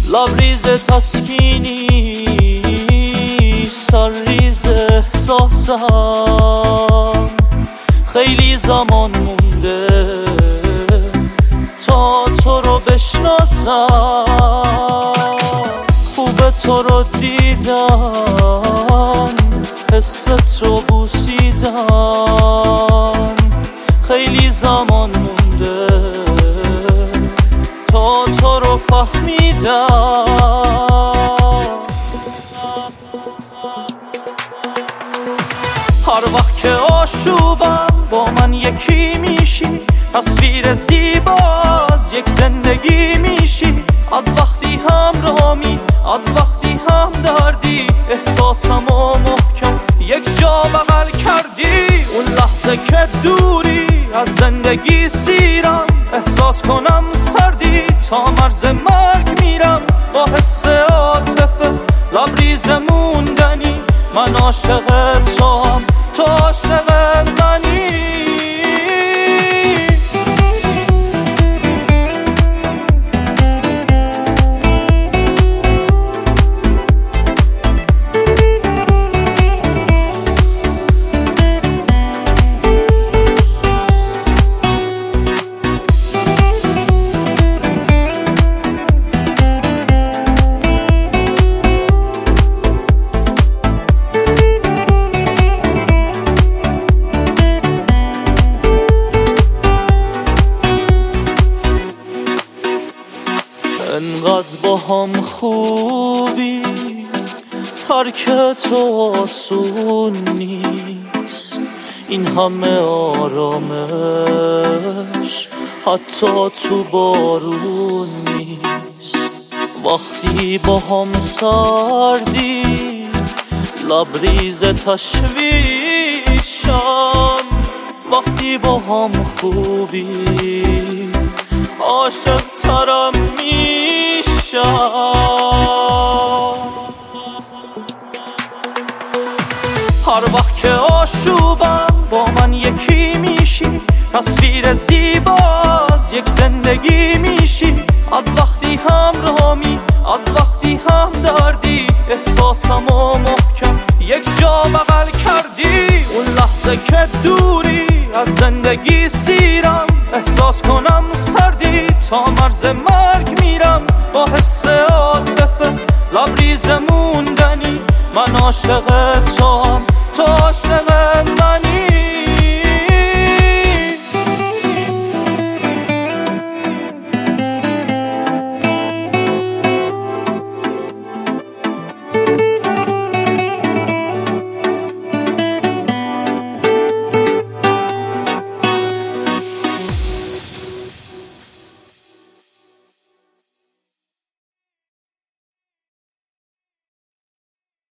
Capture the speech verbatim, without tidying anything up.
لبریز تسکینی، سرریز احساسم. خیلی زمان مونده تا تو رو بشناسم. خوبه تو رو دیدم، حست رو بوسیدم. خیلی زمان مونده تا تو رو فهمیدم. هر وقت که آشوبم با من یکی میشی، تصویر زیباز یک زندگی میشی. از وقتی همرامی، از وقتی هم دردی، احساسمو محکم یک جا بغل کردی. اون لحظه که دوری از زندگی سیرم، احساس کنم سردی تا مرز مرگ میرم. با حس عاطفه لبریز موندنی، من عاشق تو هم، تو عاشق منی. انقدر با هم خوبی، ترک تو آسون نیست. این همه آرامش حتی تو بارون نیست. وقتی با هم سردی، لبریز تشویشم. وقتی با هم خوبی، عاشق ترم میشم. هر وقت که آشوبم با من یکی میشی، تصویر زیباز یک زندگی میشی. از وقتی همرامی، از وقتی هم دردی، احساسمو محکم یک جا بغل کردی. اون لحظه که دوری از زندگی سیرم، احساس کنم سردی تا مرز مرگ میرم. با حس عاطفه لبریز موندنی، من عاشق تو هم،